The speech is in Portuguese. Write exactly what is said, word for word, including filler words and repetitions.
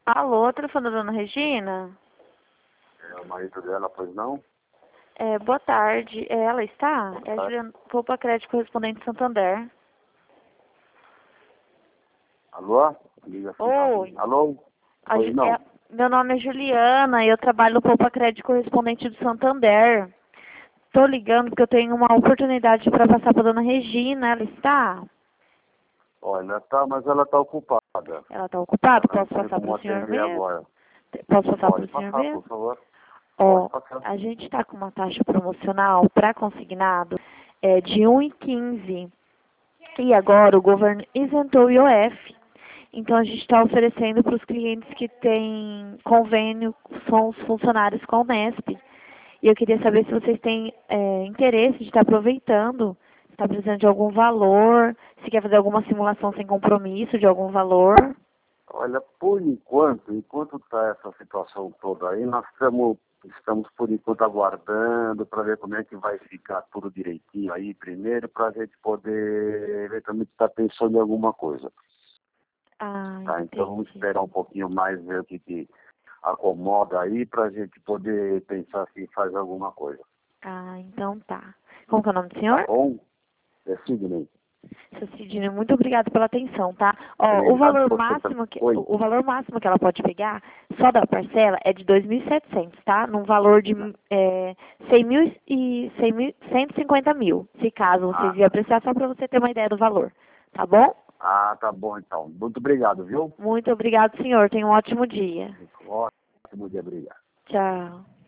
Alô, telefone da dona Regina? É o marido dela, pois não? É, boa tarde. É, ela está? Boa É a tarde. Juliana Poupa Crédito, correspondente de Santander. Alô? Liga assim, Oi. tá? Alô? A Pois Ju- não? é- meu nome é Juliana e eu trabalho no Poupa Crédito, correspondente do Santander. Tô ligando porque eu tenho uma oportunidade para passar para dona Regina. Ela está? Olha, tá, mas ela tá ocupada. Ela está ocupada? Ela não Posso tem passar para como o senhor atender mesmo? agora. Posso passar para Pode o senhor passar, por mesmo? favor. Ó, Pode passar. a gente está com uma taxa promocional para consignado é, de um e quinze. E agora o governo isentou o I O F. Então a gente está oferecendo para os clientes que têm convênio, são os funcionários com o Nesp. E eu queria saber se vocês têm é, interesse de estar aproveitando, se está precisando de algum valor, se quer fazer alguma simulação sem compromisso de algum valor. Olha, por enquanto, enquanto tá essa situação toda aí, nós estamos, estamos por enquanto aguardando para ver como é que vai ficar tudo direitinho aí primeiro, para a gente poder eventualmente estar pensando em alguma coisa. Ah, Tá, então vamos entendi. esperar um pouquinho mais, ver o que, que acomoda aí para a gente poder pensar se faz alguma coisa. Ah, então tá. Como que é o nome do Tá senhor? bom? É Sidney. Seu Sidney, muito obrigada pela atenção, tá? Ó, o Obrigado valor por você também. máximo que Oi. o o valor máximo que ela pode pegar só da parcela é de dois mil e setecentos, tá? Num valor de é, cem mil e cem mil, cento e cinquenta mil, se caso vocês Ah, iam apreciar, só para você ter uma ideia do valor, tá bom? ah, tá bom então. Muito obrigado, viu? Muito obrigado, senhor. Tenha um ótimo dia. Ótimo dia, obrigado. Tchau.